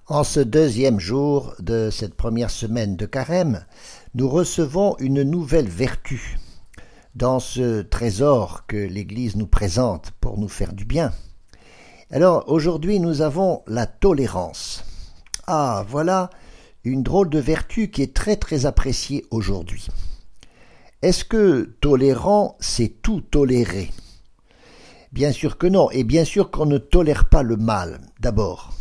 En ce deuxième jour de cette première semaine de Carême, nous recevons une nouvelle vertu dans ce trésor que l'Église nous présente pour nous faire du bien. Alors aujourd'hui nous avons la tolérance. Ah, voilà une drôle de vertu qui est très appréciée aujourd'hui. Est-ce que tolérant, c'est tout tolérer ? Bien sûr que non, et bien sûr qu'on ne tolère pas le mal, d'abord.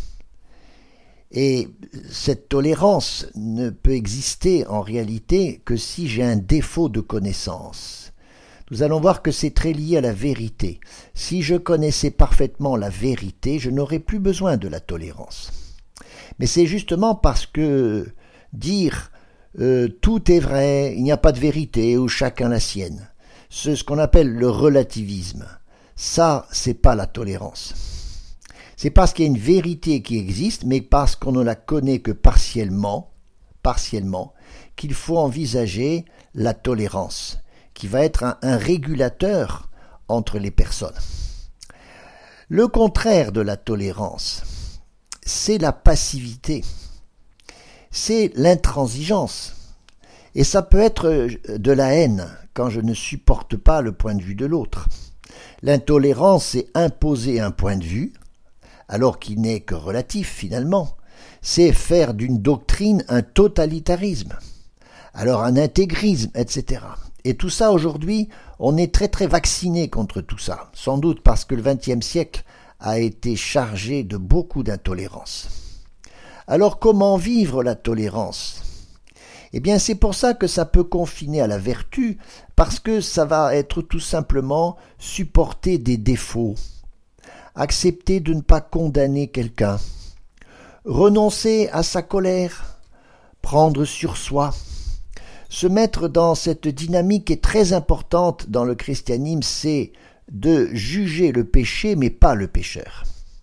Et cette tolérance ne peut exister en réalité que si j'ai un défaut de connaissance. Nous allons voir que c'est très lié à la vérité. Si je connaissais parfaitement la vérité, je n'aurais plus besoin de la tolérance. Mais c'est justement parce que dire tout est vrai, il n'y a pas de vérité ou chacun la sienne, c'est ce qu'on appelle le relativisme. Ça, c'est pas la tolérance. C'est parce qu'il y a une vérité qui existe, mais parce qu'on ne la connaît que partiellement, qu'il faut envisager la tolérance, qui va être un régulateur entre les personnes. Le contraire de la tolérance, c'est la passivité, c'est l'intransigeance. Et ça peut être de la haine, quand je ne supporte pas le point de vue de l'autre. L'intolérance, c'est imposer un point de vue, alors qu'il n'est que relatif finalement. C'est faire d'une doctrine un totalitarisme, alors un intégrisme, etc. Et tout ça aujourd'hui, on est très vacciné contre tout ça, sans doute parce que le XXe siècle a été chargé de beaucoup d'intolérance. Alors comment vivre la tolérance ? Eh bien c'est pour ça que ça peut confiner à la vertu, parce que ça va être tout simplement supporter des défauts, accepter de ne pas condamner quelqu'un, renoncer à sa colère, prendre sur soi, se mettre dans cette dynamique qui est très importante dans le christianisme, c'est de juger le péché mais pas le pécheur.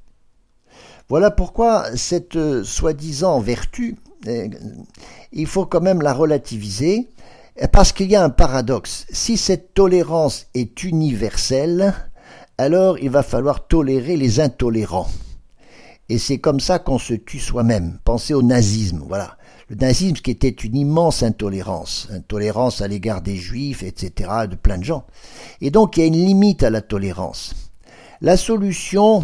Voilà pourquoi cette soi-disant vertu, il faut quand même la relativiser, parce qu'il y a un paradoxe. Si cette tolérance est universelle, alors il va falloir tolérer les intolérants. Et c'est comme ça qu'on se tue soi-même. Pensez au nazisme, voilà. Le nazisme qui était une immense intolérance à l'égard des juifs, etc., de plein de gens. Et donc il y a une limite à la tolérance. La solution,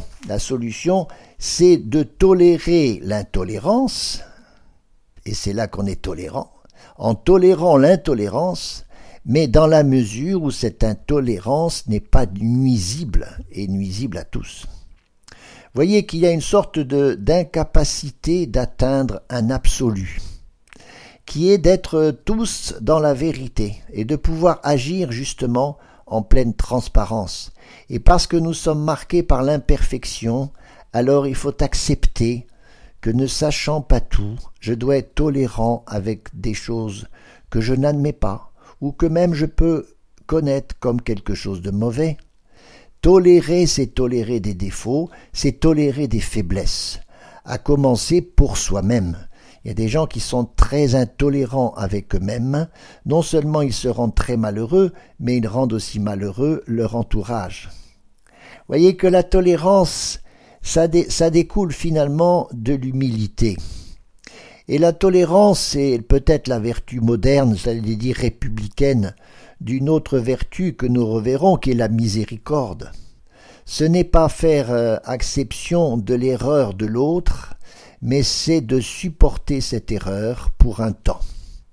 c'est de tolérer l'intolérance, et c'est là qu'on est tolérant, en tolérant l'intolérance, mais dans la mesure où cette intolérance n'est pas nuisible, et nuisible à tous. Voyez qu'il y a une sorte d'incapacité d'atteindre un absolu, qui est d'être tous dans la vérité, et de pouvoir agir justement en pleine transparence. Et parce que nous sommes marqués par l'imperfection, alors il faut accepter que ne sachant pas tout, je dois être tolérant avec des choses que je n'admets pas, ou que même je peux connaître comme quelque chose de mauvais. Tolérer, c'est tolérer des défauts, c'est tolérer des faiblesses, à commencer pour soi-même. Il y a des gens qui sont très intolérants avec eux-mêmes, non seulement ils se rendent très malheureux, mais ils rendent aussi malheureux leur entourage. Voyez que la tolérance, ça découle finalement de l'humilité. Et la tolérance, c'est peut-être la vertu moderne, c'est-à-dire républicaine, d'une autre vertu que nous reverrons, qui est la miséricorde. Ce n'est pas faire exception de l'erreur de l'autre, mais c'est de supporter cette erreur pour un temps.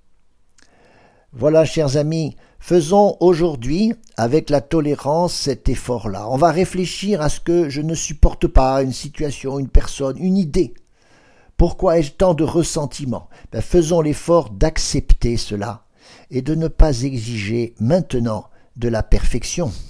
Voilà, chers amis, faisons aujourd'hui, avec la tolérance, cet effort-là. On va réfléchir à ce que je ne supporte pas, une situation, une personne, une idée. Pourquoi ai-je tant de ressentiment ? Faisons l'effort d'accepter cela et de ne pas exiger maintenant de la perfection.